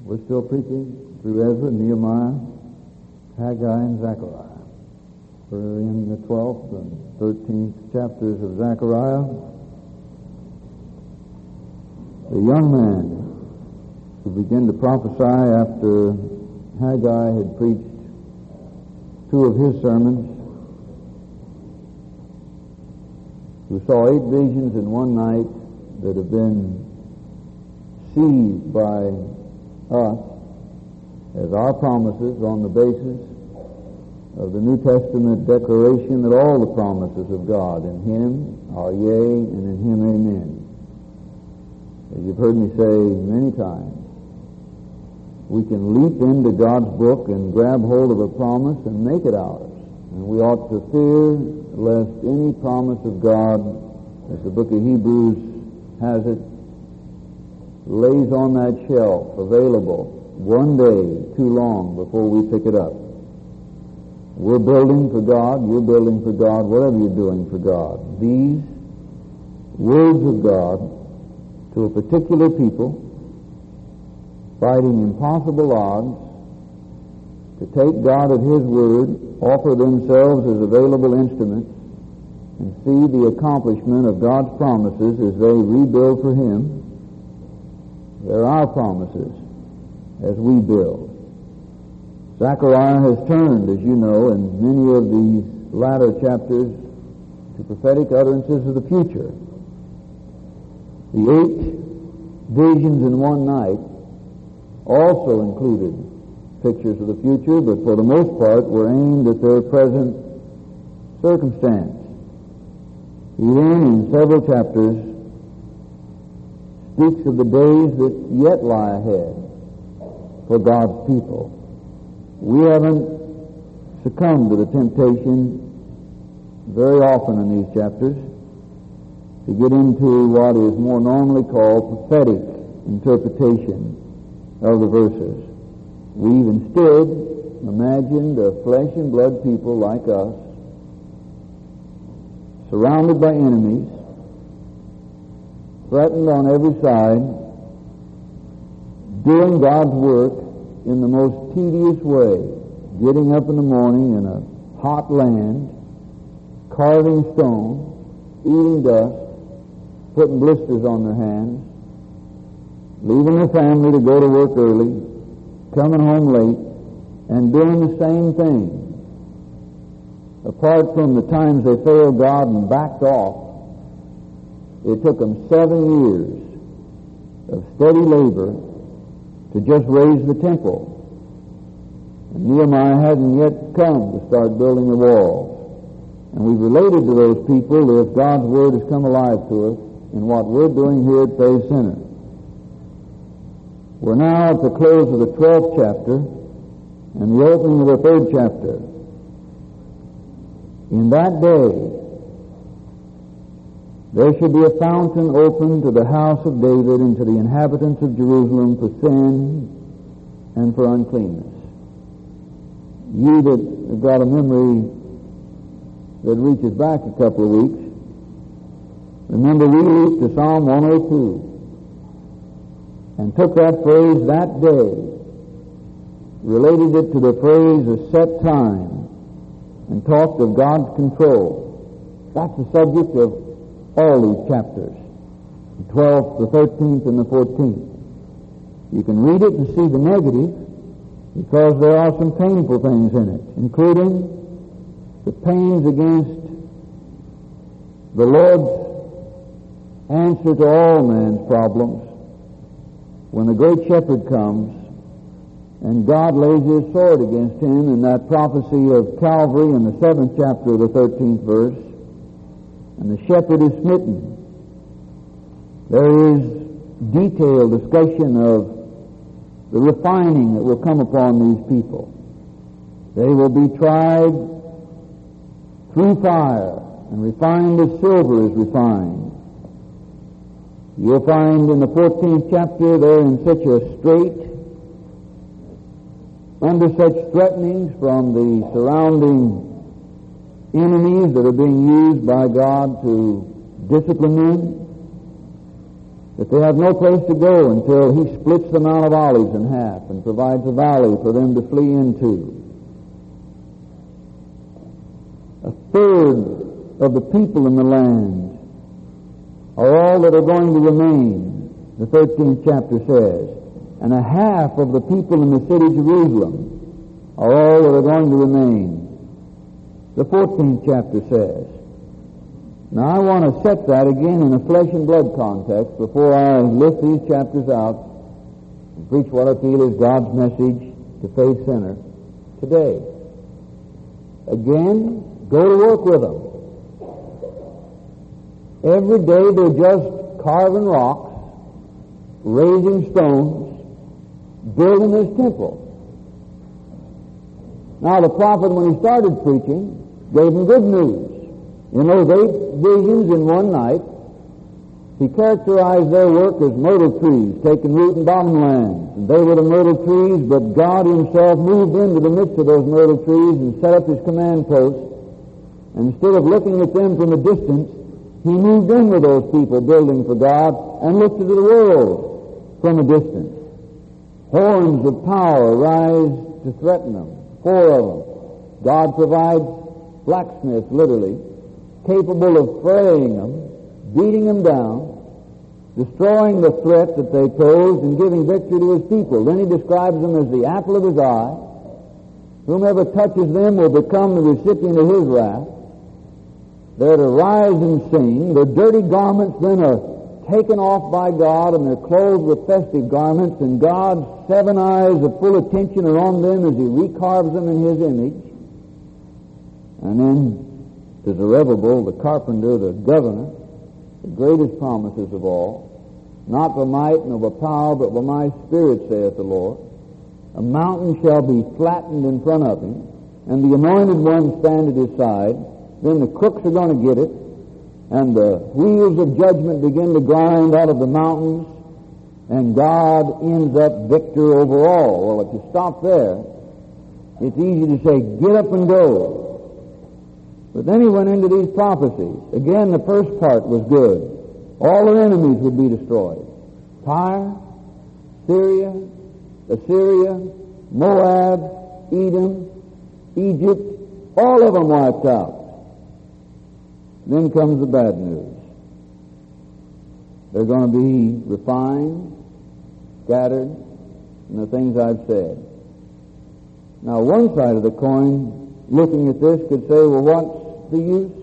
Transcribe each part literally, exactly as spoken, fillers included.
We're still preaching through Ezra, Nehemiah, Haggai, and Zechariah. We're in the twelfth and thirteenth chapters of Zechariah. The young man who began to prophesy after Haggai had preached two of his sermons, who saw eight visions in one night that have been seized by us as our promises on the basis of the New Testament declaration that all the promises of God in Him are yea, and in Him amen. As you've heard me say many times, we can leap into God's book and grab hold of a promise and make it ours. And we ought to fear lest any promise of God, as the book of Hebrews has it, lays on that shelf available one day too long before we pick it up. We're building for God, you're building for God, whatever you're doing for God. These words of God to a particular people, fighting impossible odds, to take God at His word, offer themselves as available instruments, and see the accomplishment of God's promises as they rebuild for Him. They're our promises as we build. Zechariah has turned, as you know, in many of these latter chapters to prophetic utterances of the future. The eight visions in one night also included pictures of the future, but for the most part were aimed at their present circumstance. He then, in several chapters, speaks of the days that yet lie ahead for God's people. We haven't succumbed to the temptation very often in these chapters to get into what is more normally called prophetic interpretation of the verses. We've instead imagined a flesh and blood people like us, surrounded by enemies, threatened on every side, doing God's work in the most tedious way, getting up in the morning in a hot land, carving stone, eating dust, putting blisters on their hands, leaving their family to go to work early, coming home late, and doing the same thing. Apart from the times they failed God and backed off, it took them seven years of steady labor to just raise the temple. And Nehemiah hadn't yet come to start building the walls. And we've related to those people if God's Word has come alive to us in what we're doing here at Faith Center. We're now at the close of the twelfth chapter and the opening of the third chapter. In that day, there should be a fountain open to the house of David and to the inhabitants of Jerusalem for sin and for uncleanness. You that have got a memory that reaches back a couple of weeks, remember we leaped to Psalm one oh two and took that phrase, that day, related it to the phrase, a set time, and talked of God's control. That's the subject of all these chapters, the twelfth, the thirteenth, and the fourteenth. You can read it and see the negative because there are some painful things in it, including the pains against the Lord's answer to all man's problems when the great shepherd comes and God lays His sword against him in that prophecy of Calvary in the seventh chapter of the thirteenth verse. And the shepherd is smitten. There is detailed discussion of the refining that will come upon these people. They will be tried through fire and refined as silver is refined. You'll find in the fourteenth chapter they're in such a strait, under such threatenings from the surrounding enemies that are being used by God to discipline them, that they have no place to go until he splits the Mount of Olives in half and provides a valley for them to flee into. A third of the people in the land are all that are going to remain, the thirteenth chapter says, and a half of the people in the city of Jerusalem are all that are going to remain, the fourteenth chapter says. Now I want to set that again in a flesh and blood context before I lift these chapters out and preach what I feel is God's message to Faith Center today. Again, go to work with them. Every day they're just carving rocks, raising stones, building this temple. Now the prophet, when he started preaching, gave them good news. In those eight visions in one night, he characterized their work as myrtle trees taking root in bottomlands. And they were the myrtle trees, but God himself moved into the midst of those myrtle trees and set up his command post. And instead of looking at them from a distance, he moved in with those people building for God and looked into the world from a distance. Horns of power rise to threaten them, four of them. God provides blacksmiths, literally, capable of fraying them, beating them down, destroying the threat that they posed, and giving victory to his people. Then he describes them as the apple of his eye. Whomever touches them will become the recipient of his wrath. They're to rise and sing. Their dirty garments then are taken off by God, and they're clothed with festive garments, and God's seven eyes of full attention are on them as he recarves them in his image. And then to Zerubbabel, the carpenter, the governor, the greatest promises of all, not by might nor by power, but by my Spirit, saith the Lord. A mountain shall be flattened in front of him, and the anointed one stand at his side. Then the crooks are going to get it, and the wheels of judgment begin to grind out of the mountains, and God ends up victor over all. Well, if you stop there, it's easy to say, get up and go. But then he went into these prophecies. Again, the first part was good. All their enemies would be destroyed. Tyre, Syria, Assyria, Moab, Edom, Egypt, all of them wiped out. Then comes the bad news. They're going to be refined, scattered, and the things I've said. Now, one side of the coin, looking at this, could say, well, what's the use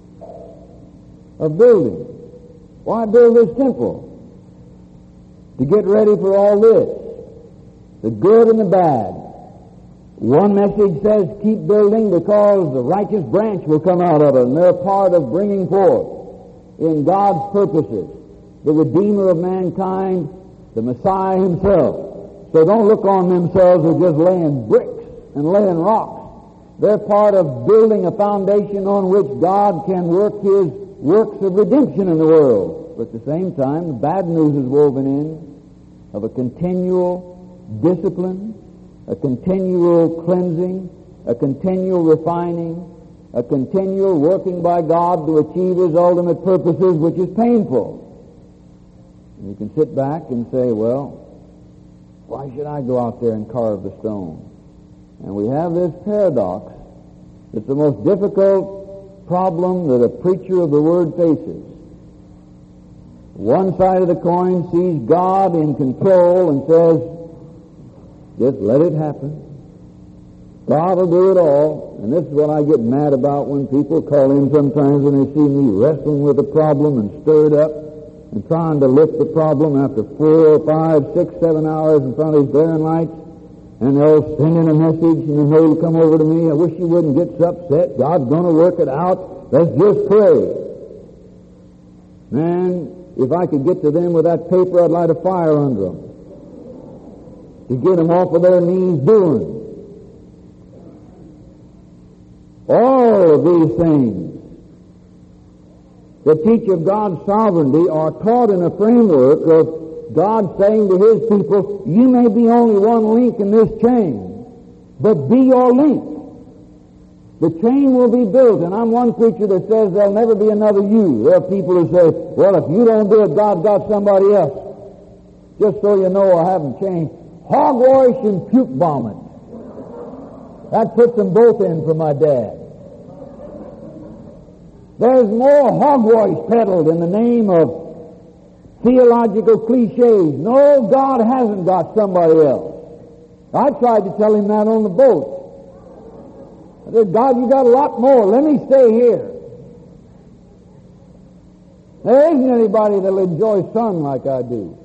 of building? Why build this temple? To get ready for all this, the good and the bad. One message says keep building because the righteous branch will come out of it, and they're a part of bringing forth in God's purposes the Redeemer of mankind, the Messiah himself. So don't look on themselves as just laying bricks and laying rocks. They're part of building a foundation on which God can work his works of redemption in the world. But at the same time, the bad news is woven in of a continual discipline, a continual cleansing, a continual refining, a continual working by God to achieve his ultimate purposes, which is painful. And you can sit back and say, well, why should I go out there and carve the stone? And we have this paradox. It's the most difficult problem that a preacher of the Word faces. One side of the coin sees God in control and says, just let it happen. God will do it all. And this is what I get mad about when people call in sometimes when they see me wrestling with a problem and stirred up and trying to lift the problem after four or five, six, seven hours in front of these glaring lights. And they'll send in a message, and then they'll come over to me. I wish you wouldn't get so upset. God's going to work it out. Let's just pray. Man, if I could get to them with that paper, I'd light a fire under them to get them off of their knees doing. All of these things that teach of God's sovereignty are taught in a framework of God saying to his people, you may be only one link in this chain, but be your link. The chain will be built, and I'm one preacher that says there'll never be another you. There are people who say, well, if you don't do it, God got somebody else. Just so you know, I haven't changed. Hogwash and puke vomit. That puts them both in for my dad. There's more hogwash peddled in the name of theological cliches. No, God hasn't got somebody else. I tried to tell him that on the boat. I said, God, you got a lot more. Let me stay here. There isn't anybody that'll enjoy sun like I do.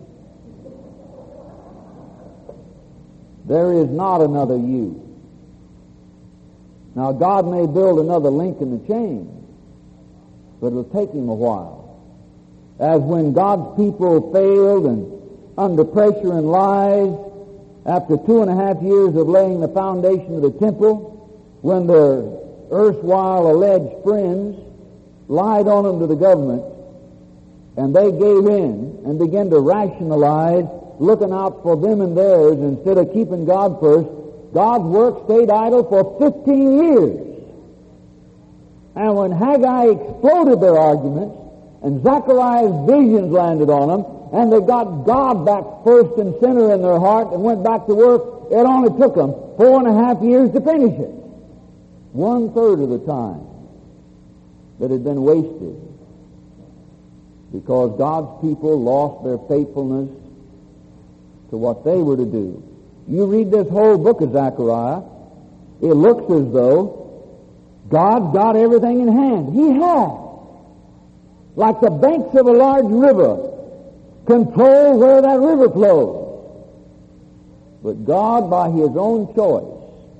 There is not another you. Now, God may build another link in the chain, but it'll take him a while. As when God's people failed and under pressure and lies, after two and a half years of laying the foundation of the temple, when their erstwhile alleged friends lied on them to the government, and they gave in and began to rationalize looking out for them and theirs instead of keeping God first, God's work stayed idle for fifteen years. And when Haggai exploded their arguments, and Zechariah's visions landed on them, and they got God back first and center in their heart and went back to work, it only took them four and a half years to finish it. One third of the time that had been wasted because God's people lost their faithfulness to what they were to do. You read this whole book of Zechariah, it looks as though God's got everything in hand. He has. Like the banks of a large river control where that river flows. But God, by His own choice,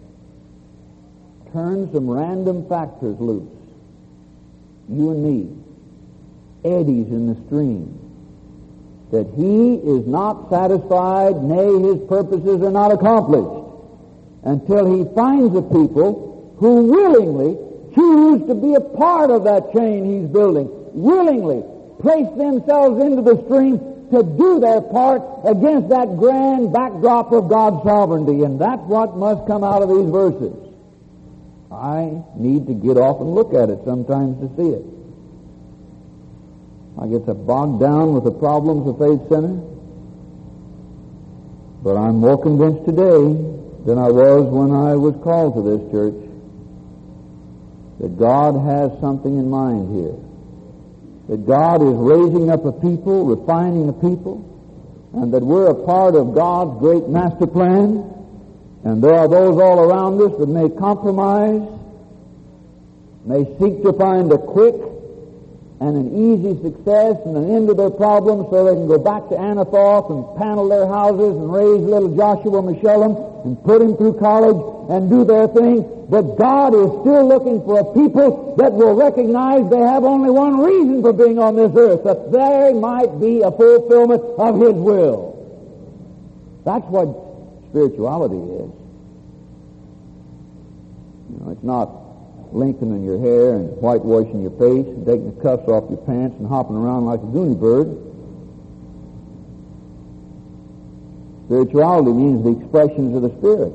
turns some random factors loose. You and me. Eddies in the stream. That He is not satisfied, nay, His purposes are not accomplished until He finds a people who willingly choose to be a part of that chain He's building, willingly place themselves into the stream to do their part against that grand backdrop of God's sovereignty. And that's what must come out of these verses. I need to get off and look at it sometimes to see it. I get so bogged down with the problems of Faith Center. But I'm more convinced today than I was when I was called to this church that God has something in mind here. That God is raising up a people, refining a people, and that we're a part of God's great master plan. And there are those all around us that may compromise, may seek to find a quick and an easy success and an end to their problems so they can go back to Anathoth and panel their houses and raise little Joshua Meshullam and put him through college and do their thing. But God is still looking for a people that will recognize they have only one reason for being on this earth, that there might be a fulfillment of His will. That's what spirituality is. You know, it's not lengthening your hair and whitewashing your face and taking the cuffs off your pants and hopping around like a goony bird. Spirituality means the expressions of the Spirit.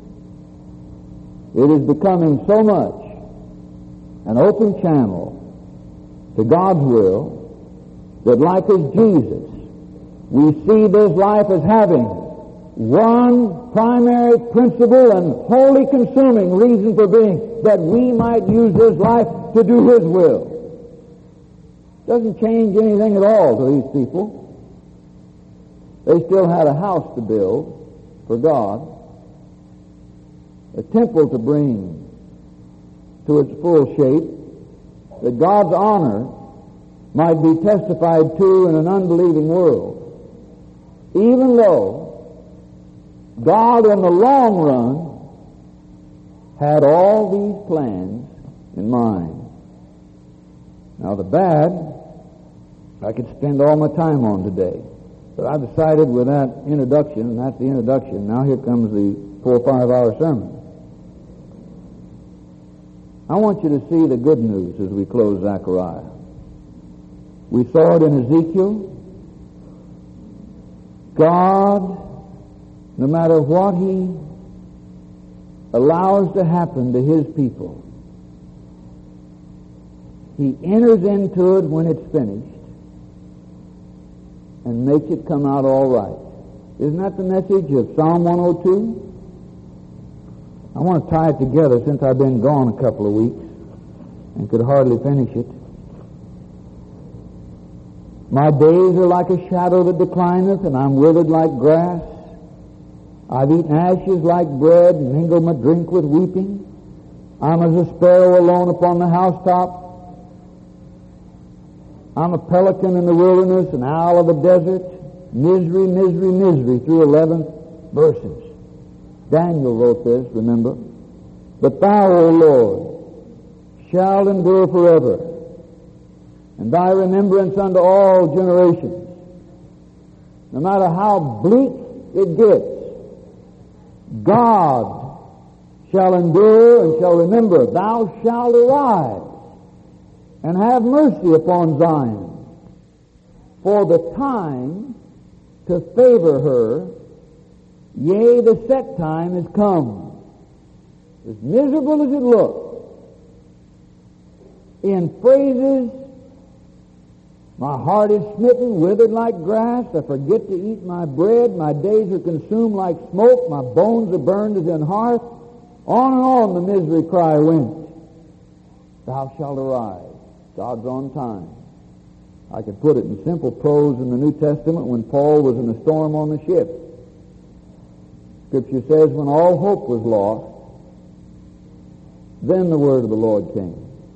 It is becoming so much an open channel to God's will that, like as Jesus, we see this life as having one primary principle and wholly consuming reason for being, that we might use this life to do His will. Doesn't change anything at all to these people. They still had a house to build for God, a temple to bring to its full shape, that God's honor might be testified to in an unbelieving world. Even though God in the long run had all these plans in mind. Now the bad, I could spend all my time on today. But I decided with that introduction, and that's the introduction, now here comes the four or five hour sermon. I want you to see the good news as we close Zechariah. We saw it in Ezekiel. God, no matter what He allows to happen to His people, He enters into it when it's finished and makes it come out all right. Isn't that the message of Psalm one oh two? I want to tie it together since I've been gone a couple of weeks and could hardly finish it. My days are like a shadow that declineth, and I'm withered like grass. I've eaten ashes like bread, and mingled my drink with weeping. I'm as a sparrow alone upon the housetop. I'm a pelican in the wilderness, an owl of the desert. Misery, misery, misery, through eleven verses. Daniel wrote this, remember. But thou, O Lord, shalt endure forever, and thy remembrance unto all generations. No matter how bleak it gets, God shall endure and shall remember. Thou shalt arise and have mercy upon Zion, for the time to favor her, yea, the set time is come. As miserable as it looks, in phrases, my heart is smitten, withered like grass, I forget to eat my bread, my days are consumed like smoke, my bones are burned as in hearth. On and on the misery cry went. Thou shalt arise. God's on time. I could put it in simple prose in the New Testament when Paul was in a storm on the ship. Scripture says when all hope was lost, then the word of the Lord came.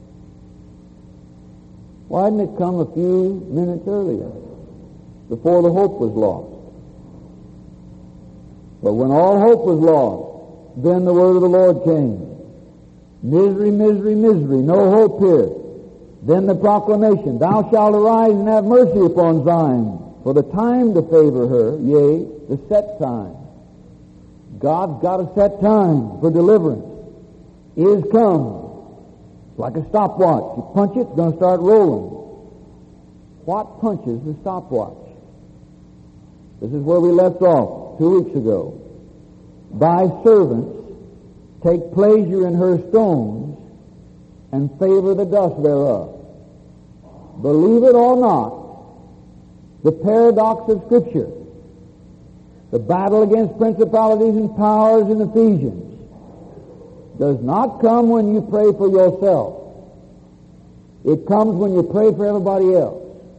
Why didn't it come a few minutes earlier, before the hope was lost? But when all hope was lost, then the word of the Lord came. Misery, misery, misery, no hope here. Then the proclamation, thou shalt arise and have mercy upon Zion, for the time to favor her, yea, the set time. God's got a set time for deliverance. Is come. Like a stopwatch. You punch it, it's going to start rolling. What punches the stopwatch? This is where we left off two weeks ago. Thy servants take pleasure in her stones and favor the dust thereof. Believe it or not, the paradox of Scripture, the battle against principalities and powers in Ephesians, does not come when you pray for yourself. It comes when you pray for everybody else.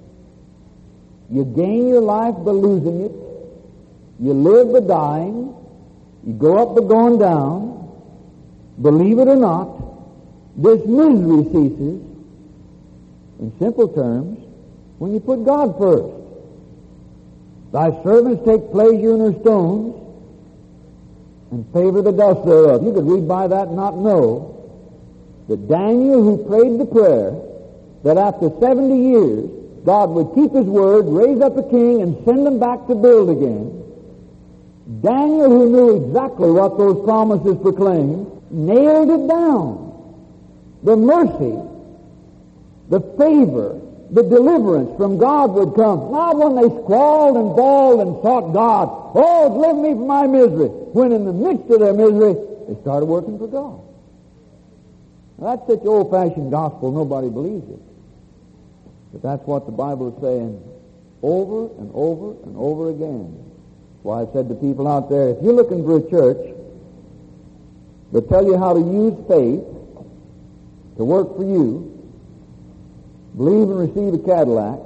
You gain your life by losing it. You live by dying. You go up by going down. Believe it or not, this misery ceases, in simple terms, when you put God first. Thy servants take pleasure in her stones and favor the dust thereof. You could read by that and not know that Daniel, who prayed the prayer that after seventy years God would keep His word, raise up a king, and send them back to build again. Daniel, who knew exactly what those promises proclaimed, nailed it down. The mercy, the favor, the deliverance from God would come. Not when they squalled and bawled and sought God, oh, deliver me from my misery. When in the midst of their misery, they started working for God. Now, that's such old-fashioned gospel, nobody believes it. But that's what the Bible is saying over and over and over again. That's why I said to people out there, if you're looking for a church that tell you how to use faith to work for you, believe and receive a Cadillac,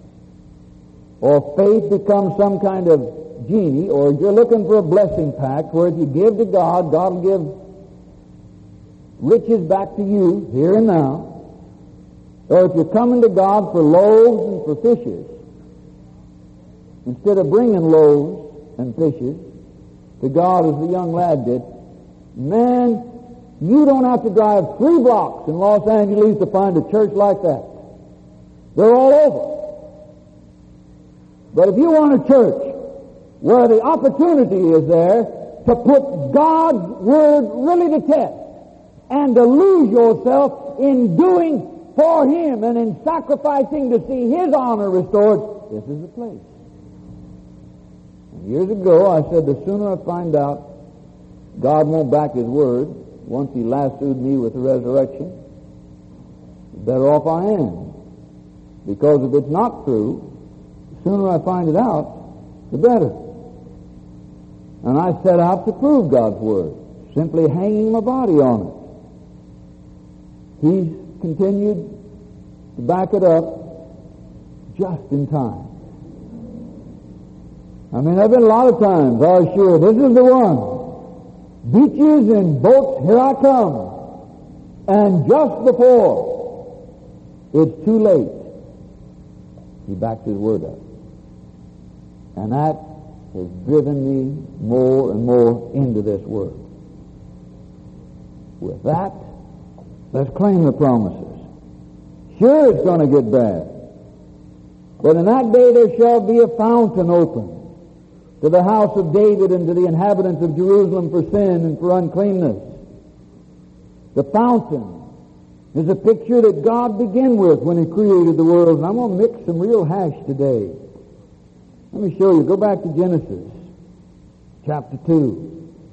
or faith becomes some kind of genie, or you're looking for a blessing pact where if you give to God, God will give riches back to you here and now, or if you're coming to God for loaves and for fishes, instead of bringing loaves and fishes to God as the young lad did, man, you don't have to drive three blocks in Los Angeles to find a church like that. They're all over. But if you want a church where the opportunity is there to put God's Word really to test and to lose yourself in doing for Him and in sacrificing to see His honor restored, this is the place. And years ago I said the sooner I find out God won't back His Word once He lassoed me with the resurrection, the better off I am. Because if it's not true, the sooner I find it out, the better. And I set out to prove God's Word, simply hanging my body on it. He's continued to back it up just in time. I mean, there have been a lot of times, I was sure, this is the one. Beaches and boats, here I come. And just before it's too late, he backed his word up. And that has driven me more and more into this word. With that, let's claim the promises. Sure, it's going to get bad. But in that day there shall be a fountain opened to the house of David and to the inhabitants of Jerusalem for sin and for uncleanness. The fountain is a picture that God began with when He created the world. And I'm going to mix some real hash today. Let me show you. Go back to Genesis chapter two.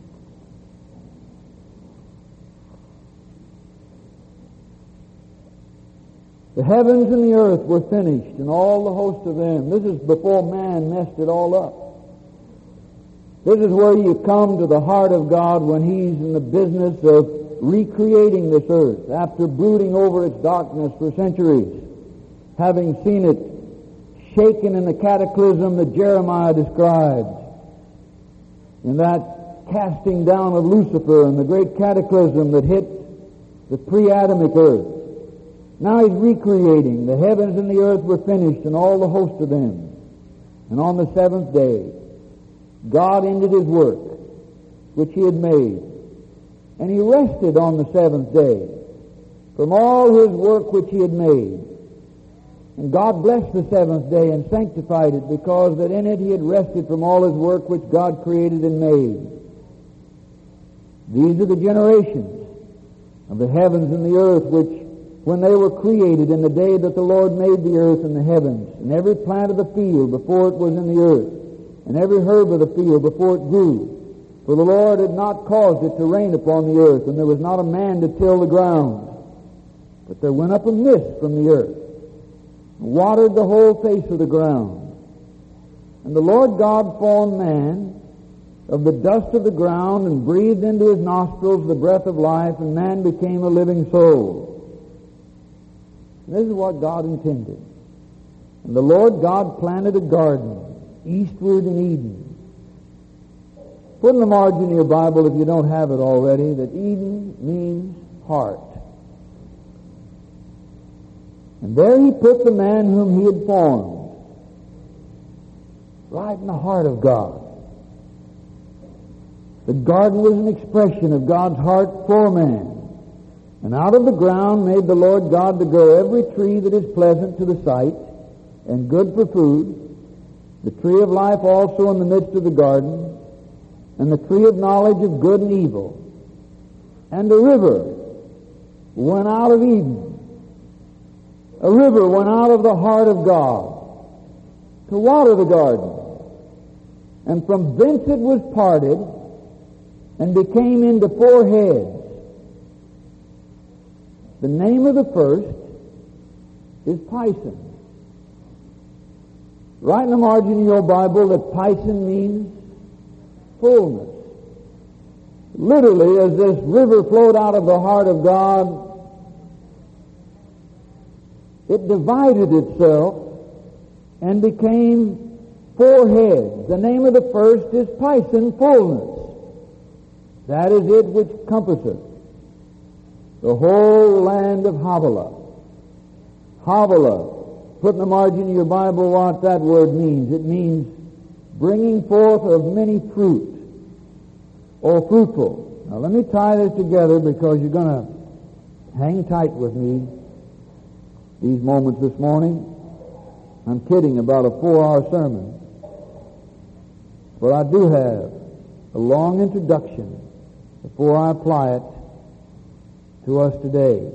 The heavens and the earth were finished, and all the host of them. This is before man messed it all up. This is where you come to the heart of God when He's in the business of recreating this earth after brooding over its darkness for centuries, having seen it shaken in the cataclysm that Jeremiah described, in that casting down of Lucifer and the great cataclysm that hit the pre-Adamic earth. Now He's recreating. The heavens and the earth were finished, and all the host of them. And on the seventh day, God ended His work, which He had made. And He rested on the seventh day from all His work which He had made. And God blessed the seventh day and sanctified it, because that in it He had rested from all His work which God created and made. These are the generations of the heavens and the earth, which when they were created in the day that the Lord made the earth and the heavens, and every plant of the field before it was in the earth, and every herb of the field before it grew. For the Lord had not caused it to rain upon the earth, and there was not a man to till the ground. But there went up a mist from the earth, and watered the whole face of the ground. And the Lord God formed man of the dust of the ground, and breathed into his nostrils the breath of life, and man became a living soul. And this is what God intended. And the Lord God planted a garden eastward in Eden. Put in the margin of your Bible, if you don't have it already, that Eden means heart. And there He put the man whom He had formed, right in the heart of God. The garden was an expression of God's heart for man. And out of the ground made the Lord God to grow every tree that is pleasant to the sight and good for food, the tree of life also in the midst of the garden, and the tree of knowledge of good and evil. And a river went out of Eden. A river went out of the heart of God to water the garden. And from thence it was parted and became into four heads. The name of the first is Pison. Right in the margin of your Bible that Pison means fullness. Literally, as this river flowed out of the heart of God, it divided itself and became four heads. The name of the first is Pison, fullness. That is it which compasseth the whole land of Havilah. Havilah, put in the margin of your Bible what that word means. It means bringing forth of many fruit, or fruitful. Now let me tie this together, because you're going to hang tight with me these moments this morning. I'm kidding about a four-hour sermon, but I do have a long introduction before I apply it to us today.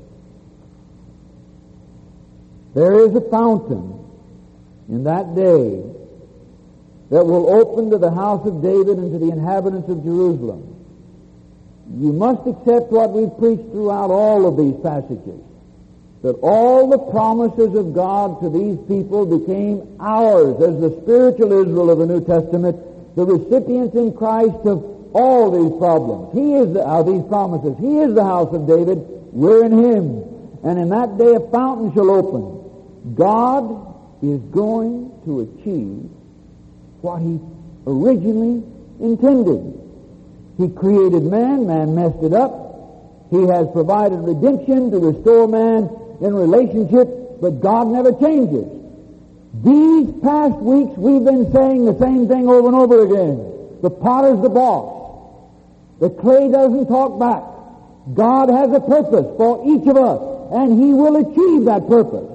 There is a fountain in that day that will open to the house of David and to the inhabitants of Jerusalem. You must accept what we've preached throughout all of these passages, that all the promises of God to these people became ours as the spiritual Israel of the New Testament, the recipients in Christ of all these problems. He is the, uh, these promises. He is the house of David. We're in Him. And in that day a fountain shall open. God is going to achieve what He originally intended. He created man. Man messed it up. He has provided redemption to restore man in relationship, but God never changes. These past weeks we've been saying the same thing over and over again. The potter's the boss. The clay doesn't talk back. God has a purpose for each of us, and He will achieve that purpose.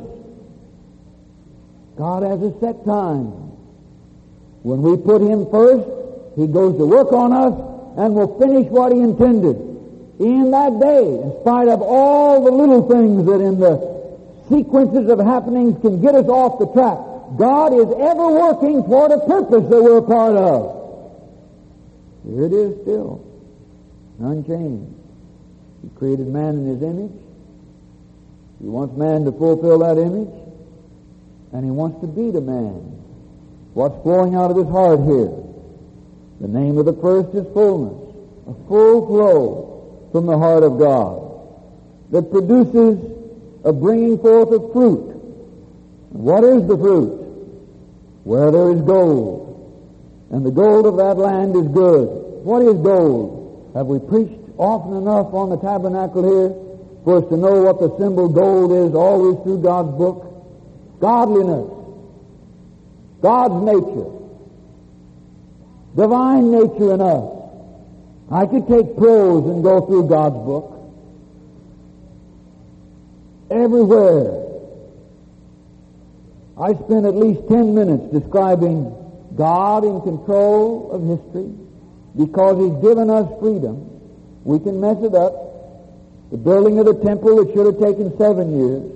God has a set time. When we put Him first, He goes to work on us and will finish what He intended. In that day, in spite of all the little things that in the sequences of happenings can get us off the track, God is ever working toward a purpose that we're a part of. Here it is still, unchanged. He created man in His image. He wants man to fulfill that image, and He wants to be the man. What's flowing out of His heart here? The name of the first is fullness, a full flow from the heart of God that produces a bringing forth of fruit. And what is the fruit? Where there is gold, and the gold of that land is good. What is gold? Have we preached often enough on the tabernacle here for us to know what the symbol gold is always through God's book? Godliness, God's nature, divine nature in us. I could take prose and go through God's book. Everywhere. I spent at least ten minutes describing God in control of history because He's given us freedom. We can mess it up. The building of the temple that should have taken seven years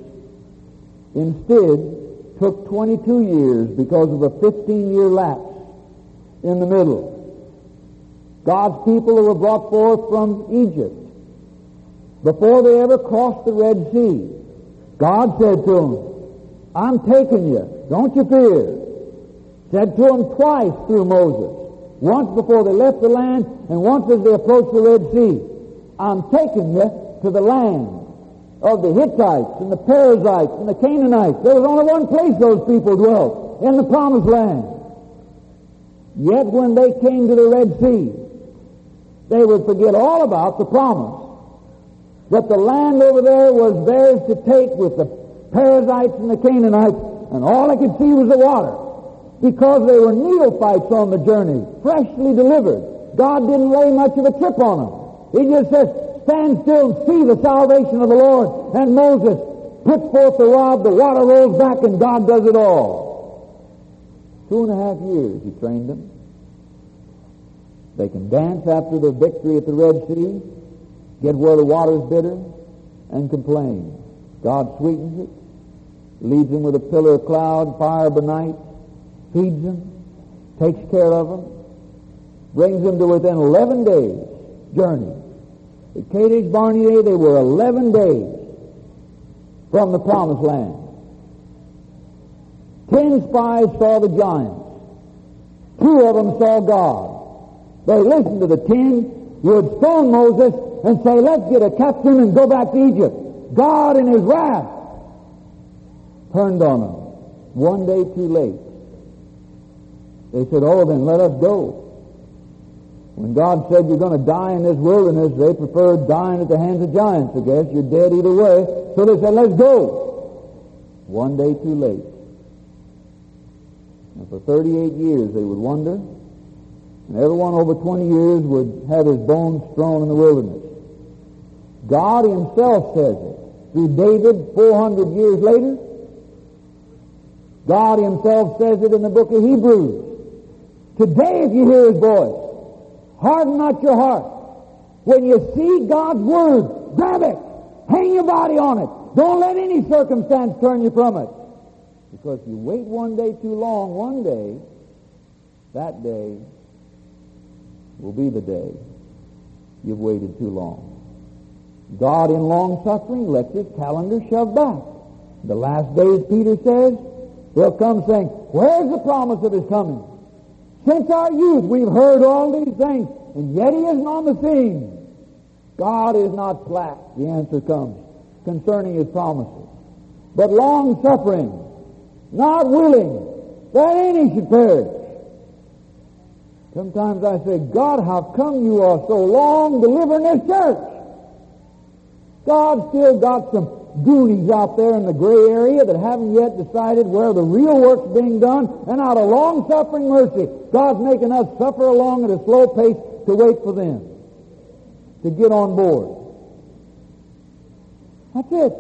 instead took twenty-two years because of a fifteen-year lapse in the middle. God's people who were brought forth from Egypt, before they ever crossed the Red Sea, God said to them, I'm taking you, don't you fear. Said to them twice through Moses, once before they left the land and once as they approached the Red Sea. I'm taking you to the land of the Hittites and the Perizzites and the Canaanites. There was only one place those people dwelt, in the Promised Land. Yet when they came to the Red Sea, they would forget all about the promise that the land over there was theirs to take with the Perizzites and the Canaanites, and all they could see was the water, because they were neophytes on the journey, freshly delivered. God didn't lay much of a trip on them. He just says, stand still and see the salvation of the Lord. And Moses puts forth the rod, the water rolls back, and God does it all. Two and a half years He trained them. They can dance after the victory at the Red Sea, get where the water's bitter, and complain. God sweetens it, leads them with a pillar of cloud, fire by night, feeds them, takes care of them, brings them to within eleven days' journey. At Kadesh Barnea, they were eleven days from the Promised Land. Ten spies saw the giants. Two of them saw God. They listened to the ten, would stone Moses and say, let's get a captain and go back to Egypt. God in His wrath turned on them. One day too late. They said, oh, then let us go. When God said you're going to die in this wilderness, they preferred dying at the hands of giants, I guess. You're dead either way. So they said, let's go. One day too late. And for thirty-eight years they would wander, and everyone over twenty years would have his bones strewn in the wilderness. God Himself says it. Through David, four hundred years later, God Himself says it in the book of Hebrews. Today, if you hear His voice, harden not your heart. When you see God's Word, grab it. Hang your body on it. Don't let any circumstance turn you from it. Because if you wait one day too long, one day, that day will be the day you've waited too long. God in long-suffering lets His calendar shove back. The last days, Peter says, will come saying, where's the promise of His coming? Since our youth we've heard all these things, and yet He isn't on the scene. God is not slack, the answer comes, concerning His promises, but long-suffering, not willing that any should perish. Sometimes I say, God, how come you are so long delivering this church? God's still got some goonies out there in the gray area that haven't yet decided where the real work's being done, and out of long-suffering mercy, God's making us suffer along at a slow pace to wait for them to get on board. That's it.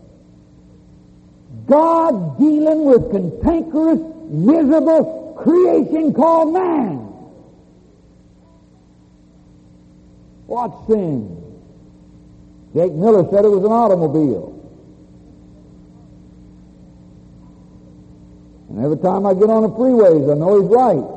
God dealing with cantankerous, miserable creation called man. What sin? Jake Miller said it was an automobile. And every time I get on the freeways, I know he's right.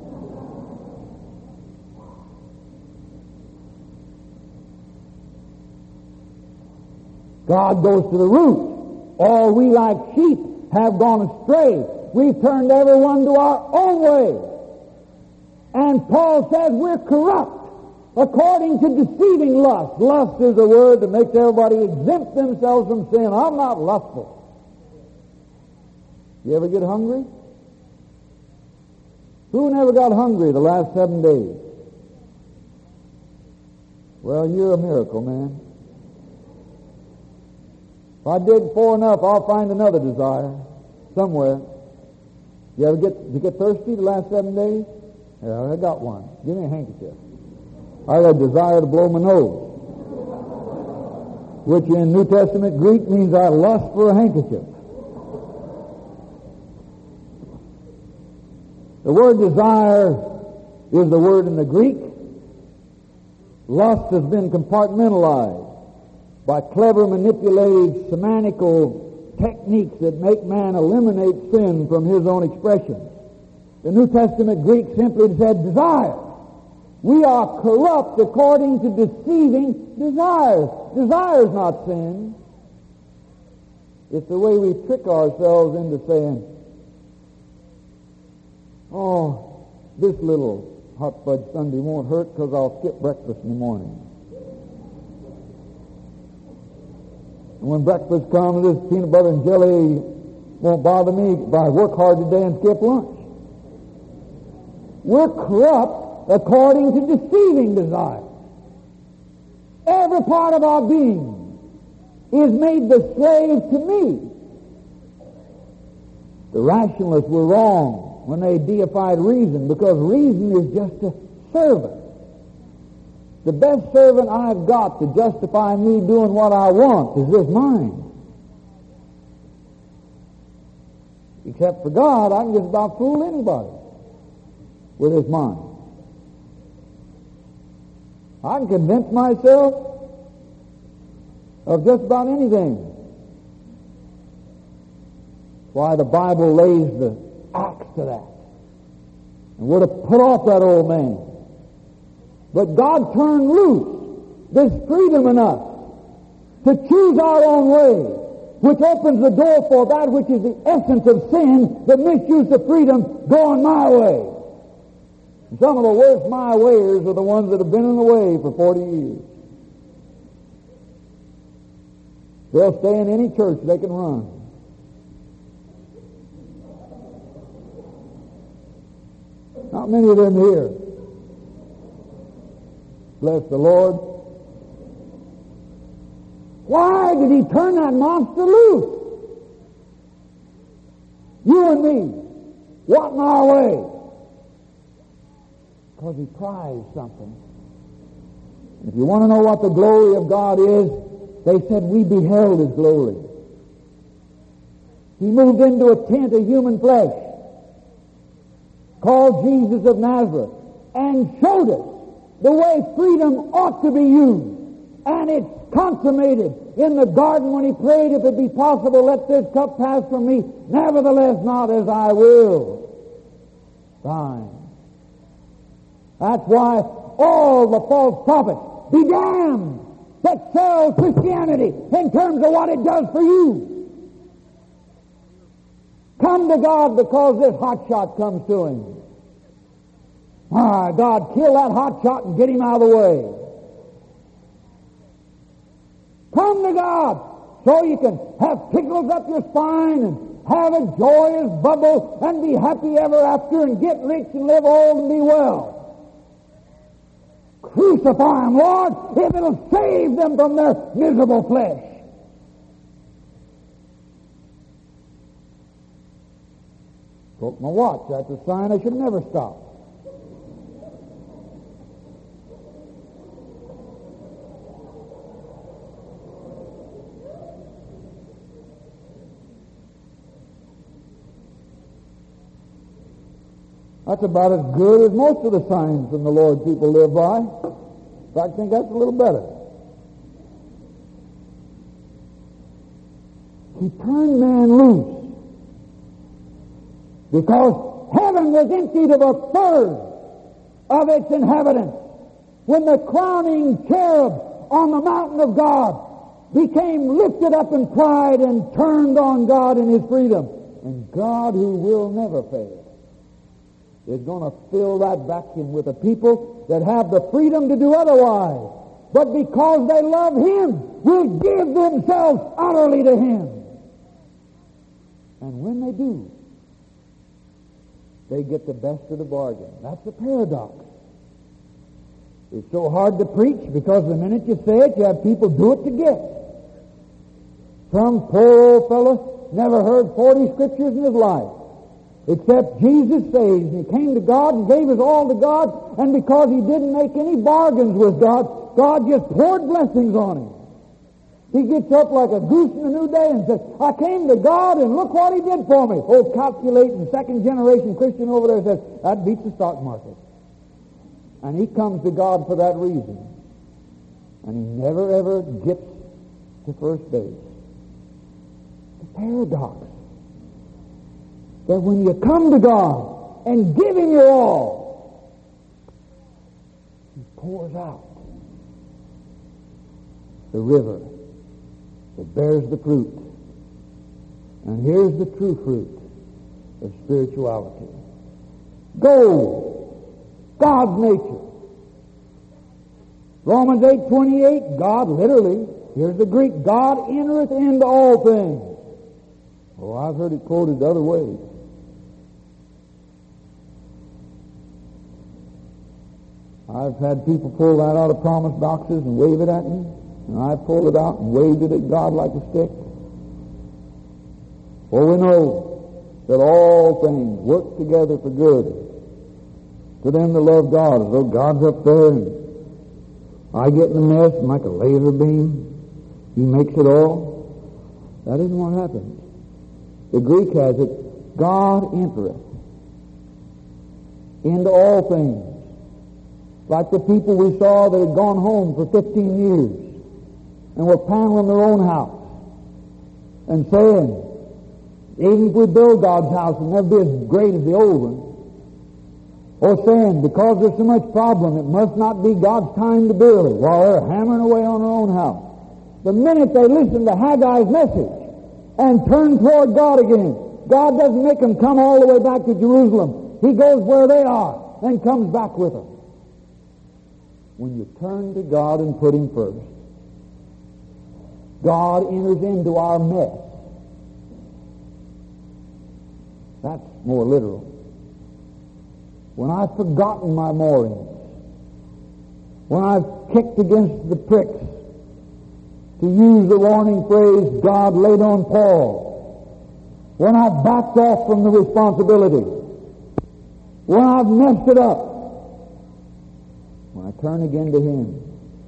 God goes to the root. All we like sheep have gone astray. We've turned everyone to our own way. And Paul says we're corrupt according to deceiving lust. Lust is a word that makes everybody exempt themselves from sin. I'm not lustful. You ever get hungry? Who never got hungry the last seven days? Well, you're a miracle, man. If I dig far enough, I'll find another desire somewhere. You ever get, did you get thirsty the last seven days? Yeah, I got one. Give me a handkerchief. I got a desire to blow my nose, which in New Testament Greek means I lust for a handkerchief. The word desire is the word in the Greek. Lust has been compartmentalized by clever manipulated semantical techniques that make man eliminate sin from his own expression. The New Testament Greek simply said desire. We are corrupt according to deceiving desires. Desire is not sin. It's the way we trick ourselves into saying, oh, this little hot fudge sundae won't hurt because I'll skip breakfast in the morning. And when breakfast comes, this peanut butter and jelly won't bother me if I work hard today and skip lunch. We're corrupt according to deceiving desire. Every part of our being is made the slave to me. The rationalists were wrong when they deified reason, because reason is just a servant. The best servant I've got to justify me doing what I want is this mind. Except for God, I can just about fool anybody with his mind. I can convince myself of just about anything. Why the Bible lays the axe to that. And we're to put off that old man. But God turned loose this freedom in us to choose our own way, which opens the door for that which is the essence of sin, the misuse of freedom, going my way. And some of the worst my wayers are the ones that have been in the way for forty years. They'll stay in any church they can run. Not many of them here. Bless the Lord. Why did he turn that monster loose? You and me. What in our way? Because he prized something. And if you want to know what the glory of God is, they said we beheld his glory. He moved into a tent of human flesh called Jesus of Nazareth and showed us the way freedom ought to be used. And it's consummated in the garden when he prayed, if it be possible, let this cup pass from me. Nevertheless, not as I will, thine. That's why all the false prophets, be damned. that sells Christianity in terms of what it does for you. Come to God because this hotshot comes to him. Ah, God, kill that hotshot and get him out of the way. Come to God so you can have pickles up your spine and have a joyous bubble and be happy ever after and get rich and live old and be well. Crucify them, Lord, if it'll save them from their miserable flesh. Broke my watch. That's a sign I should never stop. That's about as good as most of the signs from the Lord people live by. In fact, I think that's a little better. He turned man loose because heaven was emptied of a third of its inhabitants when the crowning cherub on the mountain of God became lifted up in pride and turned on God in his freedom. And God, who will never fail, is going to fill that vacuum with a people that have the freedom to do otherwise, but because they love him, will give themselves utterly to him. And when they do, they get the best of the bargain. That's a paradox. It's so hard to preach because the minute you say it, you have people do it to get. Some poor old fellow never heard forty scriptures in his life, except Jesus saves. And he came to God and gave his all to God, and because he didn't make any bargains with God, God just poured blessings on him. He gets up like a goose in a new day and says, I came to God and look what he did for me. Oh, calculating second generation Christian over there says, that beats the stock market. And he comes to God for that reason. And he never ever gets to first base. The paradox that when you come to God and give him your all, he pours out the river that bears the fruit. And here's the true fruit of spirituality. Gold, God's nature. Romans eight twenty-eight, God literally, here's the Greek, God entereth into all things. Oh, I've heard it quoted other ways. I've had people pull that out of promise boxes and wave it at me, and I pulled it out and waved it at God like a stick. For we know that all things work together for good to them that love God. As though God's up there and I get in the mess and like a laser beam, he makes it all. That isn't what happens. The Greek has it, God entereth into all things. Like the people we saw that had gone home for fifteen years and were paneling their own house and saying, even if we build God's house, it'll never be as great as the old one. Or saying, because there's so much problem, it must not be God's time to build, while they're hammering away on their own house. The minute they listen to Haggai's message and turn toward God again, God doesn't make them come all the way back to Jerusalem. He goes where they are and comes back with them. When you turn to God and put him first, God enters into our mess. That's more literal. When I've forgotten my moorings, when I've kicked against the pricks, to use the warning phrase God laid on Paul, when I've backed off from the responsibility, when I've messed it up, when I turn again to him,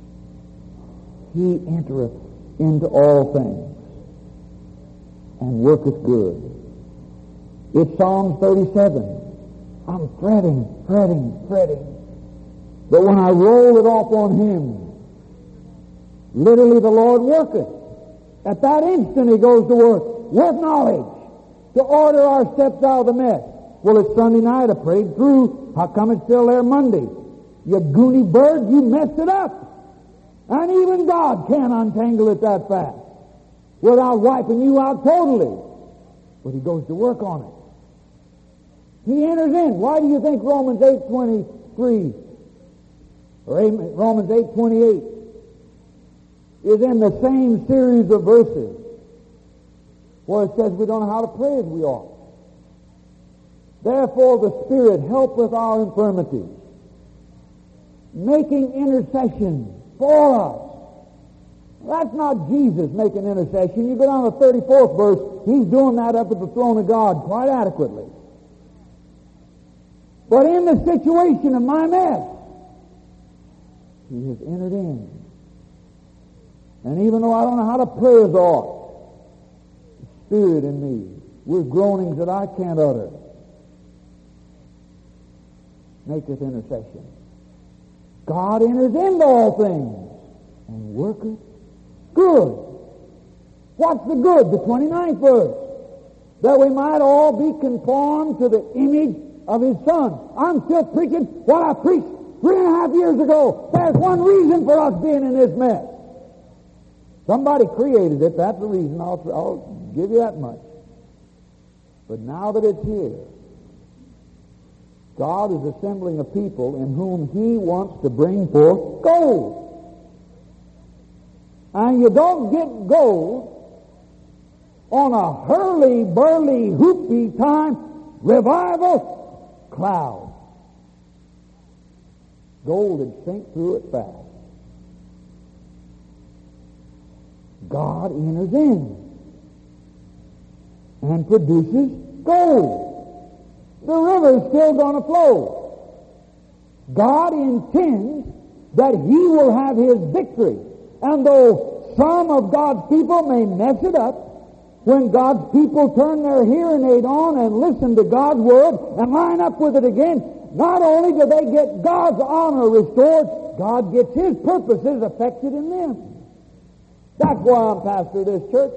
he entereth into all things and worketh good. It's Psalm thirty-seven. I'm fretting, fretting, fretting. But when I roll it off on him, literally the Lord worketh. At that instant he goes to work with knowledge to order our steps out of the mess. Well, it's Sunday night. I prayed through. How come it's still there Monday? You goony bird, you messed it up. And even God can't untangle it that fast without wiping you out totally. But He goes to work on it. He enters in. Why do you think Romans eight twenty-three or Romans eight twenty-eight is in the same series of verses where it says we don't know how to pray as we ought? Therefore the Spirit helpeth our infirmities, making intercession for us. That's not Jesus making intercession. You go down to the thirty-fourth verse, He's doing that up at the throne of God quite adequately. But in the situation of my mess, He has entered in. And even though I don't know how to pray as ought, the Spirit in me, with groanings that I can't utter, maketh intercession. God enters into all things and worketh good. What's the good? The twenty-ninth verse. That we might all be conformed to the image of His Son. I'm still preaching what I preached three and a half years ago. There's one reason for us being in this mess. Somebody created it. That's the reason. I'll, I'll give you that much. But now that it's here, God is assembling a people in whom He wants to bring forth gold. And you don't get gold on a hurly-burly, hoopy time revival cloud. Gold would sink through it fast. God enters in and produces gold. The river's still going to flow. God intends that He will have His victory. And though some of God's people may mess it up, when God's people turn their hearing aid on and listen to God's Word and line up with it again, not only do they get God's honor restored, God gets His purposes affected in them. That's why I'm pastor of this church.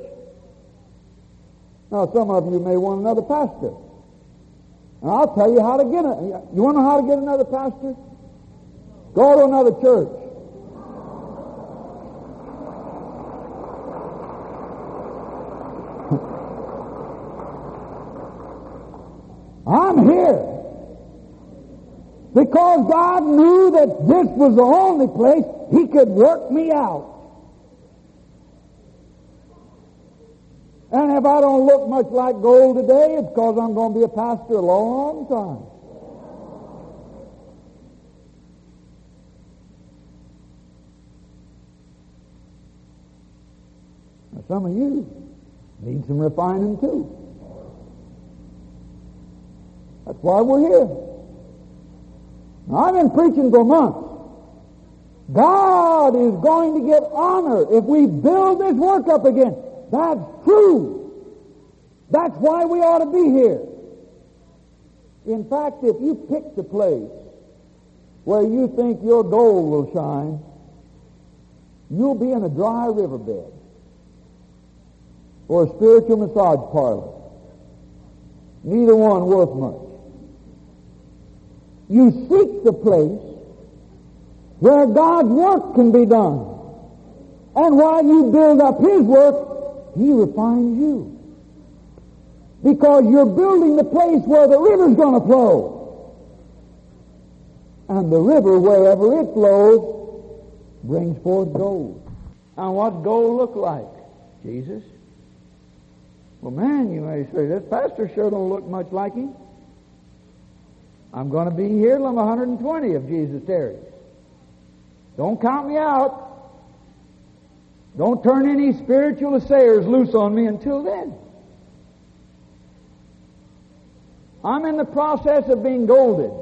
Now, some of you may want another pastor. And I'll tell you how to get it. You want to know how to get another pastor? Go to another church. I'm here because God knew that this was the only place He could work me out. And if I don't look much like gold today, it's because I'm going to be a pastor a long time. Now, some of you need some refining too. That's why we're here. Now, I've been preaching for months. God is going to get honor if we build this work up again. That's true. That's why we ought to be here. In fact, if you pick the place where you think your gold will shine, you'll be in a dry riverbed or a spiritual massage parlor. Neither one worth much. You seek the place where God's work can be done. And while you build up His work, He refines you. Because you're building the place where the river's going to flow. And the river, wherever it flows, brings forth gold. And what gold look like? Jesus. Well, man, you may say, this pastor sure don't look much like him. I'm going to be here till I'm one hundred twenty if Jesus tarries. Don't count me out. Don't turn any spiritual assayers loose on me until then. I'm in the process of being golded.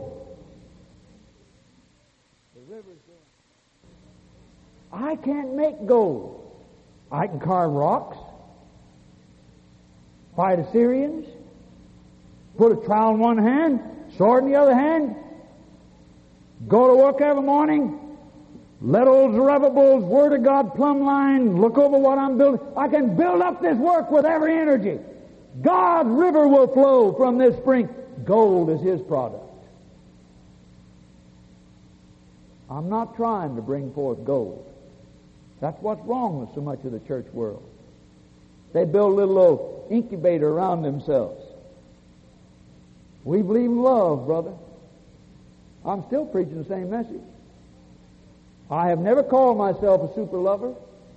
The river's going. I can't make gold. I can carve rocks, fight Assyrians, put a trowel in one hand, sword in the other hand, go to work every morning, let old Zerubbabel's Word of God plumb line look over what I'm building. I can build up this work with every energy. God's river will flow from this spring. Gold is His product. I'm not trying to bring forth gold. That's what's wrong with so much of the church world. They build a little old incubator around themselves. We believe in love, brother. I'm still preaching the same message. I have never called myself a super lover.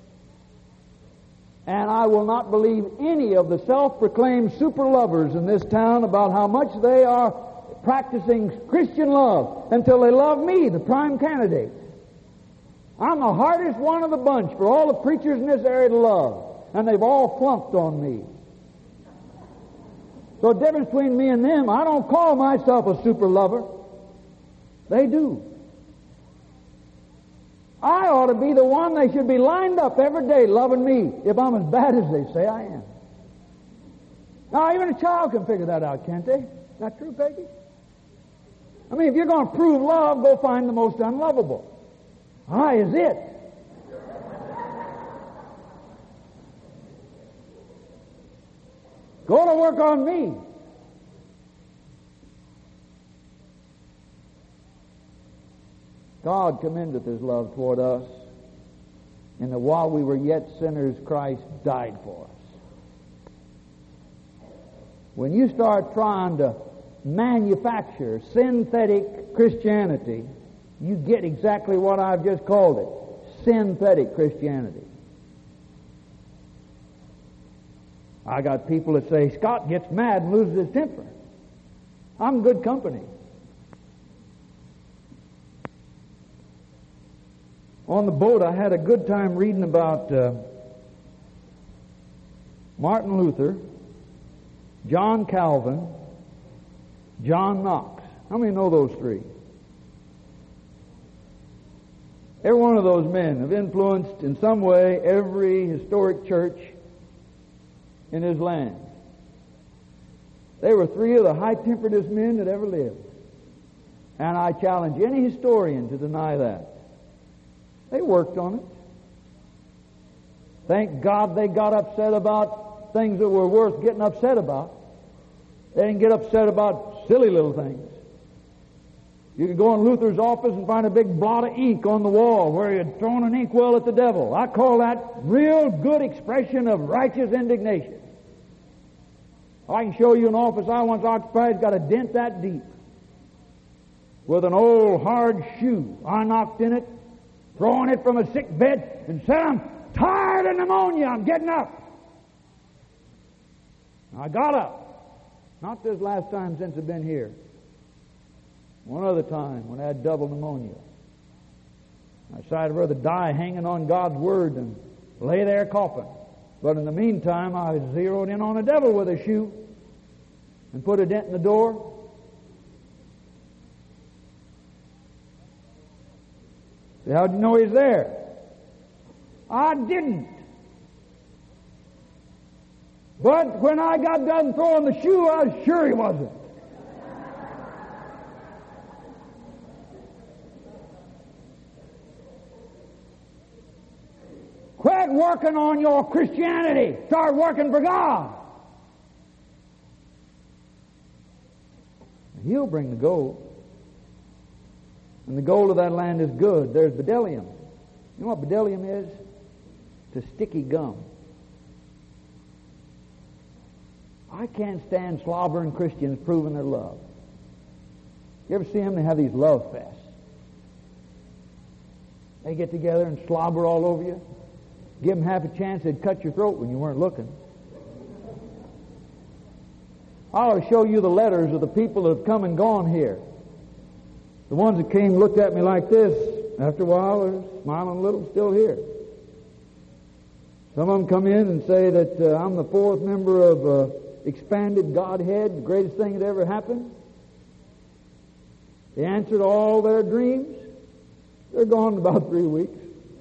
And I will not believe any of the self-proclaimed super lovers in this town about how much they are practicing Christian love until they love me, the prime candidate. I'm the hardest one of the bunch for all the preachers in this area to love, and they've all flunked on me. So the difference between me and them, I don't call myself a super lover. They do. I ought to be the one they should be lined up every day loving me if I'm as bad as they say I am. Now, even a child can figure that out, can't they? Not true, Peggy? I mean, if you're going to prove love, go find the most unlovable. I is it. Go to work on me. God commendeth His love toward us, and that while we were yet sinners, Christ died for us. When you start trying to manufacture synthetic Christianity, you get exactly what I've just called it, synthetic Christianity. I got people that say, Scott gets mad and loses his temper. I'm good company. On the boat, I had a good time reading about uh, Martin Luther, John Calvin, John Knox. How many know those three? Every one of those men have influenced in some way every historic church in his land. They were three of the high-temperedest men that ever lived. And I challenge any historian to deny that. They worked on it. Thank God they got upset about things that were worth getting upset about. They didn't get upset about silly little things. You could go in Luther's office and find a big blot of ink on the wall where he had thrown an inkwell at the devil. I call that real good expression of righteous indignation. I can show you an office I once occupied, got a dent that deep with an old hard shoe. I knocked in it, throwing it from a sick bed, and said, I'm tired of pneumonia, I'm getting up. I got up. Not this last time since I've been here. One other time when I had double pneumonia. I decided I'd rather die hanging on God's Word than lay there coughing. But in the meantime, I zeroed in on the devil with a shoe and put a dent in the door. How'd you know he's there? I didn't. But when I got done throwing the shoe, I was sure he wasn't. Quit working on your Christianity. Start working for God. He'll bring the gold. And the gold of that land is good. There's bdellium. You know what bdellium is? It's a sticky gum. I can't stand slobbering Christians proving their love. You ever see them? They have these love fests. They get together and slobber all over you. Give them half a chance, they'd cut your throat when you weren't looking. I'll show you the letters of the people that have come and gone here. The ones that came looked at me like this. After a while, they're smiling a little, still here. Some of them come in and say that uh, I'm the fourth member of uh, expanded Godhead, the greatest thing that ever happened. They answered all their dreams. They're gone in about three weeks.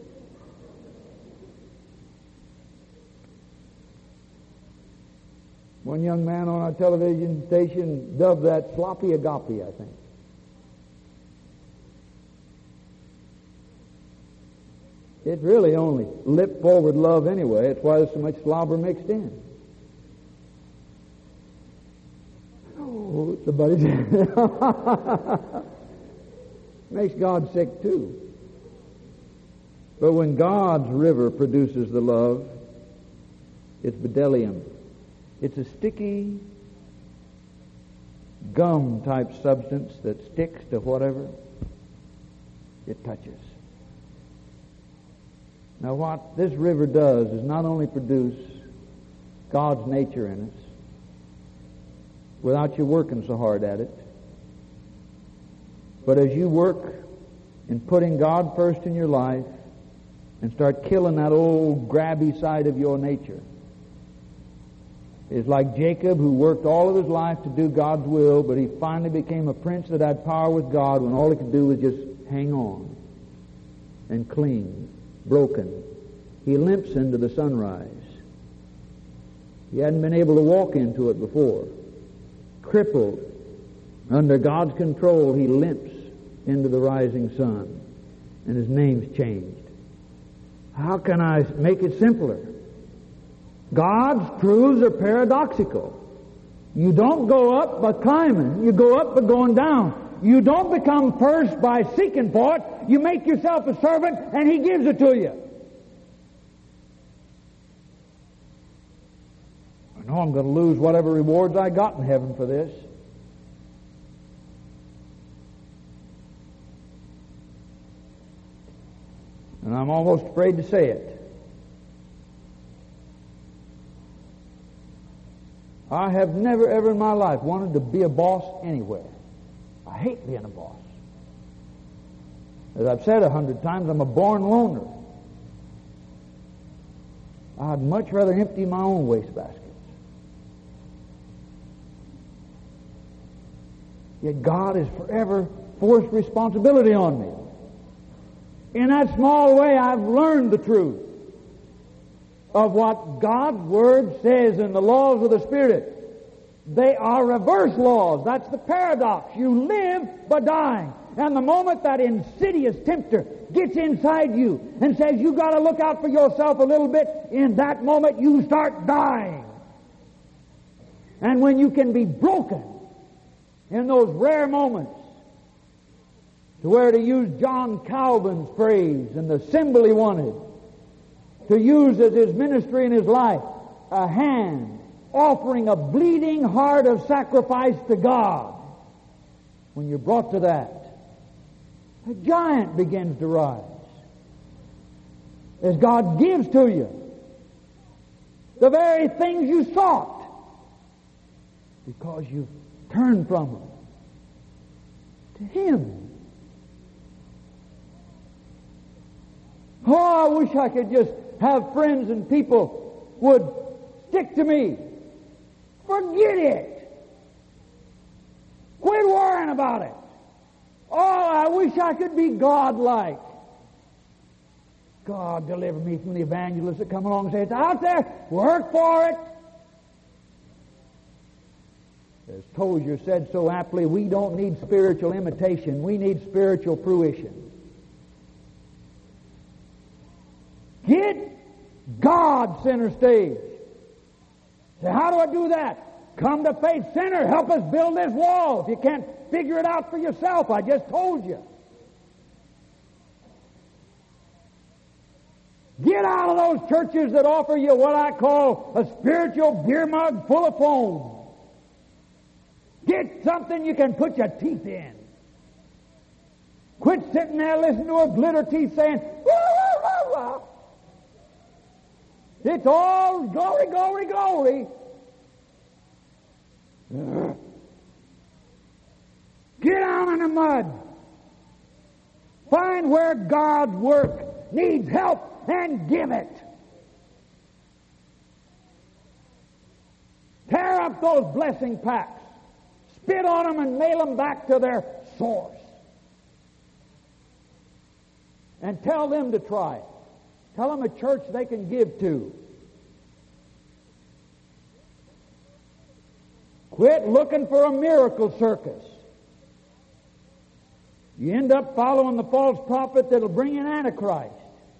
One young man on our television station dubbed that sloppy agape, I think. It's really only lip-forward love anyway. It's why there's so much slobber mixed in. Oh, somebody makes God sick too. But when God's river produces the love, it's bdellium. It's a sticky, gum-type substance that sticks to whatever it touches. Now what this river does is not only produce God's nature in us, without you working so hard at it, but as you work in putting God first in your life and start killing that old grabby side of your nature, it's like Jacob, who worked all of his life to do God's will, but he finally became a prince that had power with God when all he could do was just hang on and cling, broken. He limps into the sunrise. He hadn't been able to walk into it before. Crippled, under God's control, he limps into the rising sun, and his name's changed. How can I make it simpler? God's truths are paradoxical. You don't go up by climbing, you go up by going down. You don't become first by seeking for it, you make yourself a servant and he gives it to you. I know I'm going to lose whatever rewards I got in heaven for this. And I'm almost afraid to say it. I have never ever in my life wanted to be a boss anywhere. I hate being a boss. As I've said a hundred times, I'm a born loner. I'd much rather empty my own wastebaskets. Yet God has forever forced responsibility on me. In that small way, I've learned the truth of what God's Word says in the laws of the Spirit. They are reverse laws. That's the paradox. You live by dying. And the moment that insidious tempter gets inside you and says you got to look out for yourself a little bit, in that moment you start dying. And when you can be broken in those rare moments, to where, to use John Calvin's phrase and the symbol he wanted to use as his ministry in his life, a hand offering a bleeding heart of sacrifice to God. When you're brought to that, a giant begins to rise as God gives to you the very things you sought, because you've turned from them to Him. Oh, I wish I could just have friends and people would stick to me. Forget it. Quit worrying about it. Oh, I wish I could be God-like. God, deliver me from the evangelists that come along and say, it's out there, work for it. As Tozier said so aptly, we don't need spiritual imitation, we need spiritual fruition. Get God center stage. Say, how do I do that? Come to Faith Center. Help us build this wall. If you can't figure it out for yourself, I just told you. Get out of those churches that offer you what I call a spiritual beer mug full of foam. Get something you can put your teeth in. Quit sitting there listening to a glitter teeth saying, wah, wah, wah, wah. It's all glory, glory, glory. Get down in the mud. Find where God's work needs help and give it. Tear up those blessing packs. Spit on them and nail them back to their source. And tell them to try it. Tell them a church they can give to. Quit looking for a miracle circus. You end up following the false prophet that'll bring in Antichrist.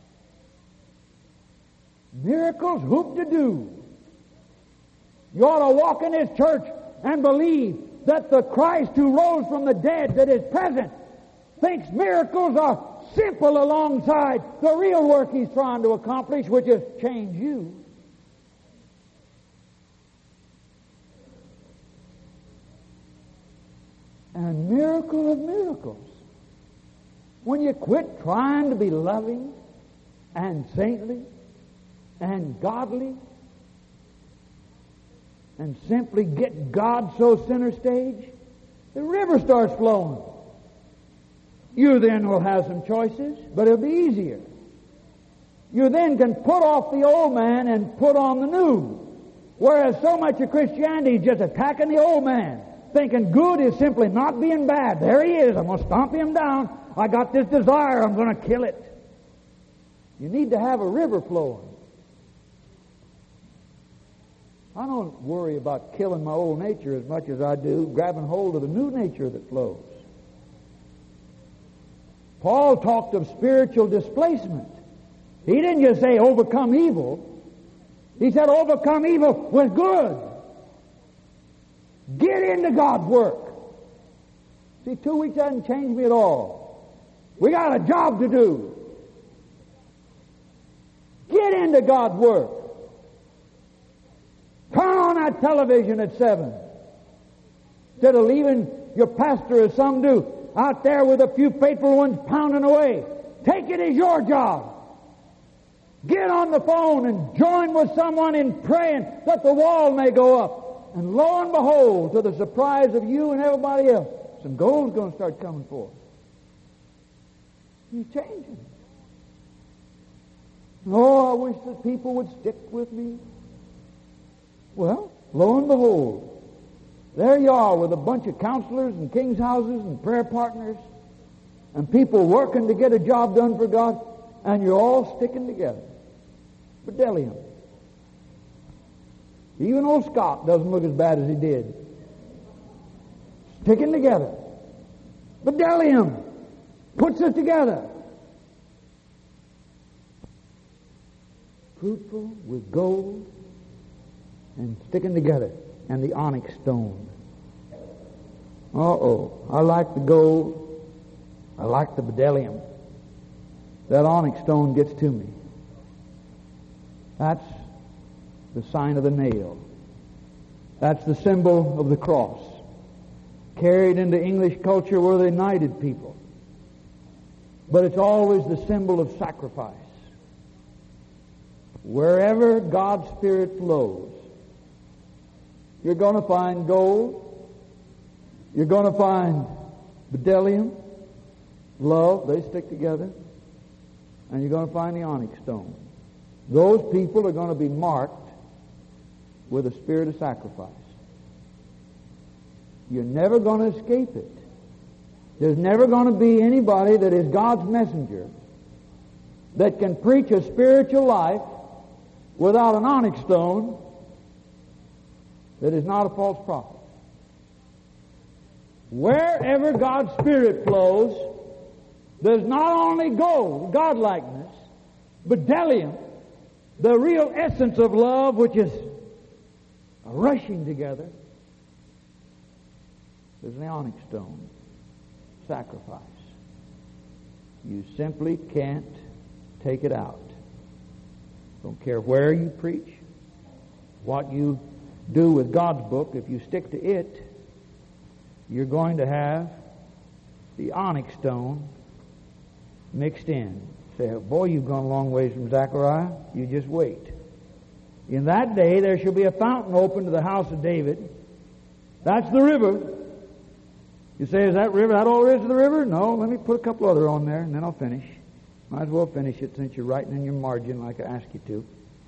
Miracles, hoop-de-doo. You ought to walk in this church and believe that the Christ who rose from the dead that is present thinks miracles are simple alongside the real work He's trying to accomplish, which is change you. And miracle of miracles. When you quit trying to be loving and saintly and godly and simply get God so center stage, the river starts flowing. You then will have some choices, but it'll be easier. You then can put off the old man and put on the new. Whereas so much of Christianity is just attacking the old man, thinking good is simply not being bad. There he is. I'm going to stomp him down. I got this desire. I'm going to kill it. You need to have a river flowing. I don't worry about killing my old nature as much as I do grabbing hold of the new nature that flows. Paul talked of spiritual displacement. He didn't just say overcome evil. He said overcome evil with good. Get into God's work. See, two weeks hasn't changed me at all. We got a job to do. Get into God's work. Turn on that television at seven. Instead of leaving your pastor, as some do, out there with a few faithful ones pounding away. Take it as your job. Get on the phone and join with someone in praying that the wall may go up. And lo and behold, to the surprise of you and everybody else, some gold's going to start coming forth. He's changing. Oh, I wish that people would stick with me. Well, lo and behold, there you are with a bunch of counselors and king's houses and prayer partners and people working to get a job done for God, and you're all sticking together. Bdellium. Even old Scott doesn't look as bad as he did. Sticking together. Bdellium puts it together. Fruitful with gold and sticking together. And the onyx stone. Uh-oh. I like the gold. I like the bdellium. That onyx stone gets to me. That's the sign of the nail. That's the symbol of the cross. Carried into English culture where they knighted people. But it's always the symbol of sacrifice. Wherever God's Spirit flows, you're going to find gold. You're going to find bdellium, love, they stick together. And you're going to find the onyx stone. Those people are going to be marked with a spirit of sacrifice. You're never going to escape it. There's never going to be anybody that is God's messenger that can preach a spiritual life without an onyx stone that is not a false prophet. Wherever God's Spirit flows, there's not only gold, godlikeness, but bdellium, the real essence of love, which is rushing together. There's the onyx stone, sacrifice. You simply can't take it out. Don't care where you preach, what you do with God's book. If you stick to it, you're going to have the onyx stone mixed in. Say, boy, you've gone a long ways from Zechariah. You just wait. In that day there shall be a fountain open to the house of David. That's the river. You say, is that river, that all there is to the river? No, let me put a couple other on there and then I'll finish. Might as well finish it since you're writing in your margin like I asked you to.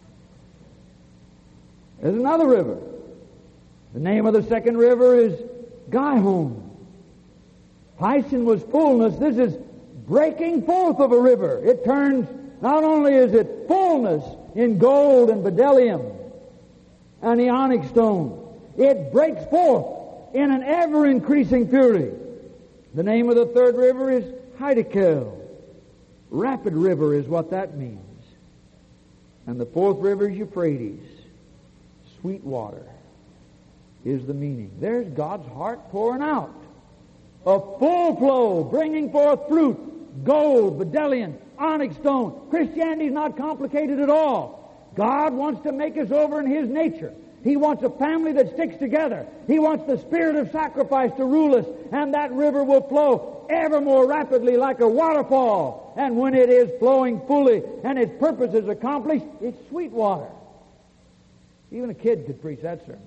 There's another river. The name of the second river is Gihon. Pison was fullness. This is breaking forth of a river. It turns, not only is it fullness in gold and bdellium and the onyx stone, it breaks forth in an ever-increasing fury. The name of the third river is Hiddekel. Rapid river is what that means. And the fourth river is Euphrates. Sweet water is the meaning. There's God's heart pouring out. A full flow, bringing forth fruit gold, bdellium, onyx stone. Christianity is not complicated at all. God wants to make us over in His nature. He wants a family that sticks together. He wants the spirit of sacrifice to rule us, and that river will flow ever more rapidly like a waterfall. And when it is flowing fully and its purpose is accomplished, it's sweet water. Even a kid could preach that sermon.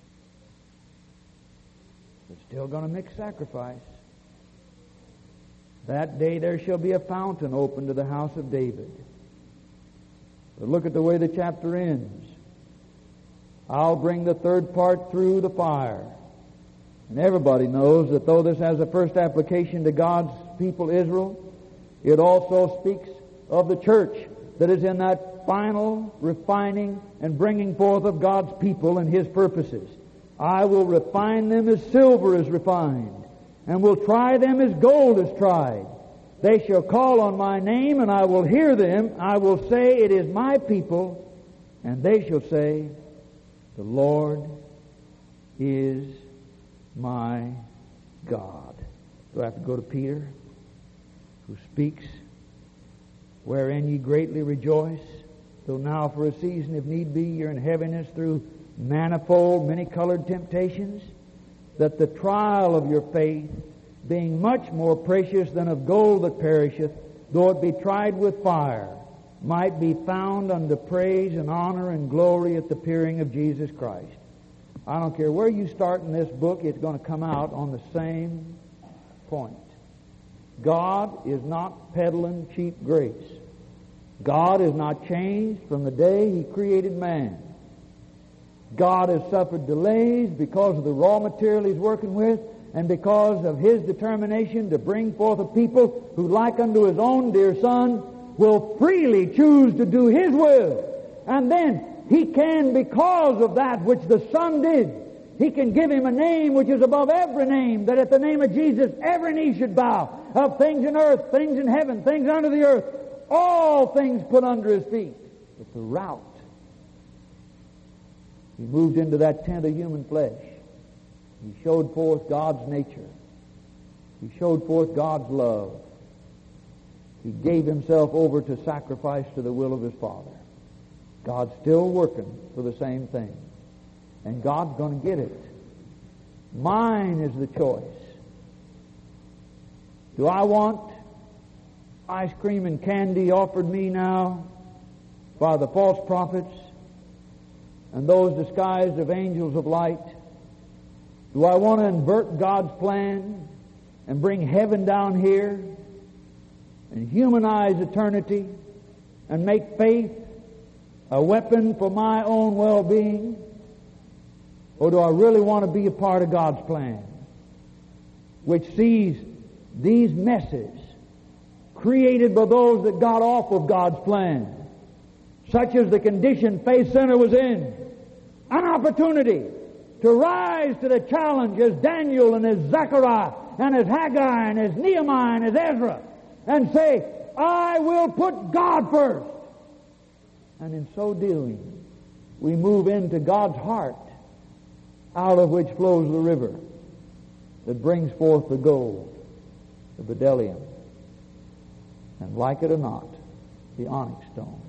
It's still going to mix sacrifice. That day there shall be a fountain open to the house of David. But look at the way the chapter ends. I'll bring the third part through the fire. And everybody knows that though this has a first application to God's people Israel, it also speaks of the church that is in that final refining and bringing forth of God's people and His purposes. I will refine them as silver is refined, and will try them as gold is tried. They shall call on my name, and I will hear them. I will say, it is my people, and they shall say, the Lord is my God. Do I have to go to Peter, who speaks, wherein ye greatly rejoice, though now for a season, if need be, you're in heaviness through manifold, many-colored temptations, that the trial of your faith, being much more precious than of gold that perisheth, though it be tried with fire, might be found unto praise and honor and glory at the appearing of Jesus Christ. I don't care where you start in this book, it's going to come out on the same point. God is not peddling cheap grace. God is not changed from the day He created man. God has suffered delays because of the raw material He's working with, and because of His determination to bring forth a people who, like unto His own dear Son, will freely choose to do His will. And then He can, because of that which the Son did, He can give Him a name which is above every name, that at the name of Jesus every knee should bow, of things in earth, things in heaven, things under the earth, all things put under His feet. But the route, He moved into that tent of human flesh. He showed forth God's nature. He showed forth God's love. He gave Himself over to sacrifice to the will of His Father. God's still working for the same thing. And God's going to get it. Mine is the choice. Do I want ice cream and candy offered me now by the false prophets and those disguised of angels of light? Do I want to invert God's plan and bring heaven down here and humanize eternity and make faith a weapon for my own well-being? Or do I really want to be a part of God's plan, which sees these messes created by those that got off of God's plan, such as the condition Faith Center was in, an opportunity to rise to the challenge as Daniel and as Zechariah and as Haggai and as Nehemiah and as Ezra, and say, I will put God first. And in so doing, we move into God's heart, out of which flows the river that brings forth the gold, the bdellium, and like it or not, the onyx stone.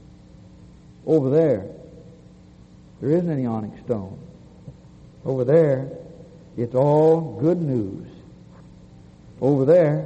Over there, there isn't any onyx stone. Over there, it's all good news. Over there,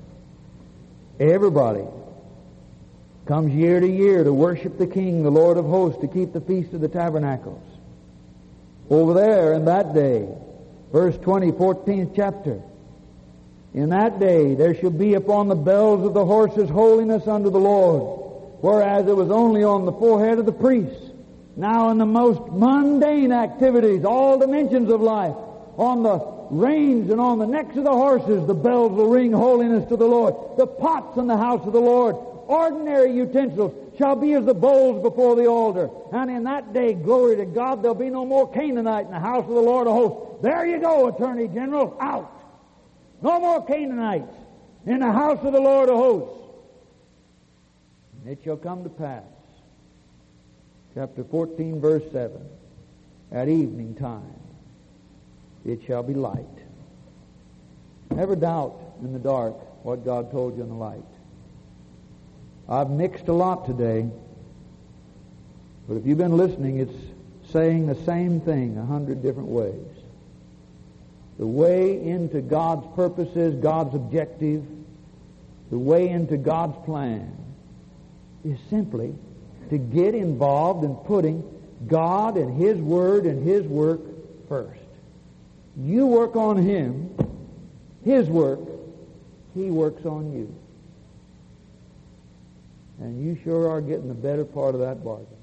everybody comes year to year to worship the King, the Lord of hosts, to keep the Feast of the Tabernacles. Over there, in that day, verse twenty, fourteenth chapter, in that day there shall be upon the bells of the horses holiness unto the Lord, whereas it was only on the forehead of the priests. Now in the most mundane activities, all dimensions of life, on the reins and on the necks of the horses, the bells will ring holiness to the Lord. The pots in the house of the Lord, ordinary utensils, shall be as the bowls before the altar. And in that day, glory to God, there'll be no more Canaanite in the house of the Lord of hosts. There you go, Attorney General, out. No more Canaanites in the house of the Lord of hosts. And it shall come to pass, chapter fourteen, verse seven, at evening time it shall be light. Never doubt in the dark what God told you in the light. I've mixed a lot today, but if you've been listening, it's saying the same thing a hundred different ways. The way into God's purposes, God's objective, the way into God's plan is simply to get involved in putting God and His Word and His work first. You work on Him, His work, He works on you. And you sure are getting the better part of that bargain.